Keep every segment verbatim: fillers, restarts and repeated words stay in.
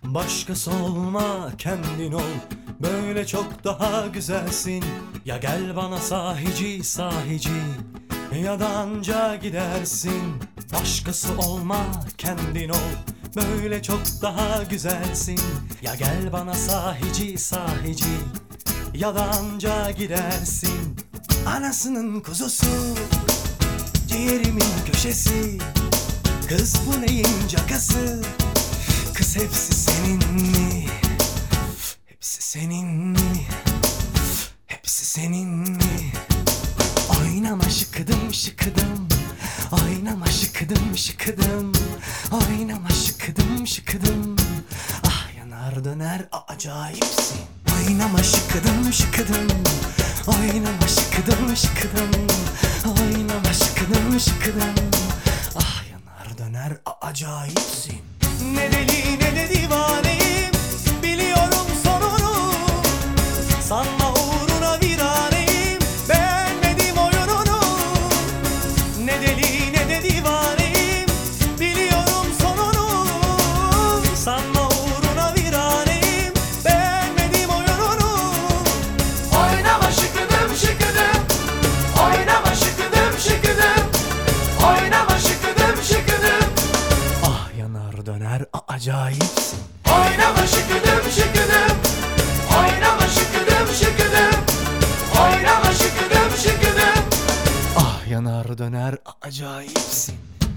Başkası olma, kendin ol. Böyle çok daha güzelsin. Ya gel bana sahici sahici, ya da anca gidersin. Başkası olma, kendin ol. Böyle çok daha güzelsin. Ya gel bana sahici sahici, ya da anca gidersin. Anasının kuzusu, ciğerimin köşesi. Kız bu neyin cakası? Kız hepsi senin mi? Hepsi senin mi? Hepsi senin mi? Oynama şıkıdım şıkıdım, oynama şıkıdım şıkıdım, oynama şıkıdım şıkıdım. Ah yanar döner acayipsin. Oynama şıkıdım şıkıdım, oynama şıkıdım şıkıdım, oynama şıkıdım şıkıdım. Ah yanar döner acayipsin. Ne deli ne de divaneyim, biliyorum sonunu. Sanma uğruna viraneyim, beğenmedim oyununu. Ne deli ne de divaneyim, biliyorum sonunu. Sanma uğruna viraneyim, beğenmedim oyununu. Oynama şıkıdım şıkıdım, oynama şıkıdım şıkıdım, oynama şıkıdım şıkıdım. Ah yanar döner acayipsin. Oynama şıkıdım şıkıdım, oynama şıkıdım şıkıdım, oynama şıkıdım şıkıdım. Ah yanar döner acayipsin.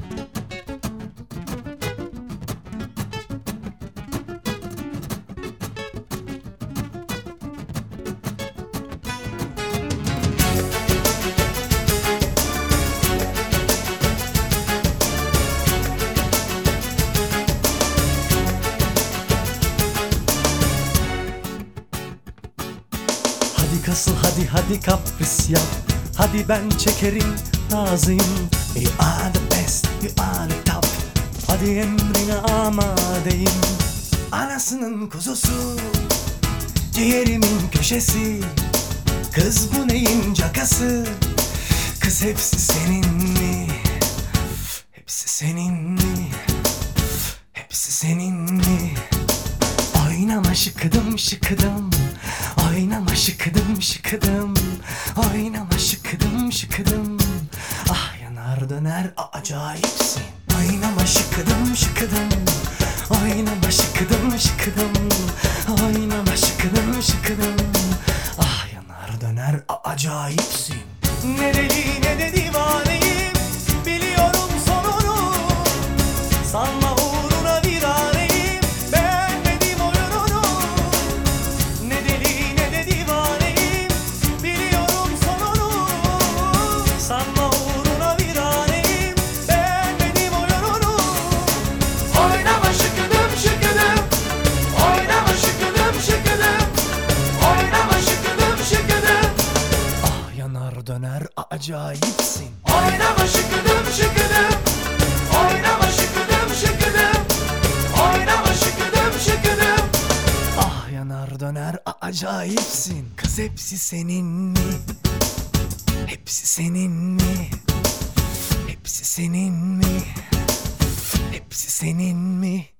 Hadi kasıl hadi hadi kapris yap. Hadi ben çekerim razıyım. You are the best, you are the top. Hadi emrine amadeyim. Anasının kuzusu, ciğerimin köşesi. Kız bu neyin cakası? Kız hepsi senin mi? Hepsi senin mi? Hepsi senin mi? Oynama şıkıdım şıkıdım, oynama şıkıdım şıkıdım, oynama şıkıdım şıkıdım. Ah yanar döner acayipsin. Oynama şıkıdım şıkıdım, oynama şıkıdım şıkıdım, oynama şıkıdım şıkıdım. Ah yanar döner acayipsin. Ne deli ne de divaneyim, biliyorum sonunu. Sanma uğruna viraneyim, beğenmedim oyununu. Ne deli ne de divaneyim, biliyorum sonunu. Sanma uğruna viraneyim, beğenmedim oyununu. Oynama şıkıdım şıkıdım, oynama şıkıdım şıkıdım, oynama şıkıdım şıkıdım. Ah yanar döner acayipsin. Oynama şıkıdım şıkıdım, oynama şıkıdım şıkıdım, oynama şıkıdım şıkıdım. Ah yanar döner acayipsin. Kız hepsi senin mi? Hepsi senin mi? Hepsi senin mi? Hepsi senin mi?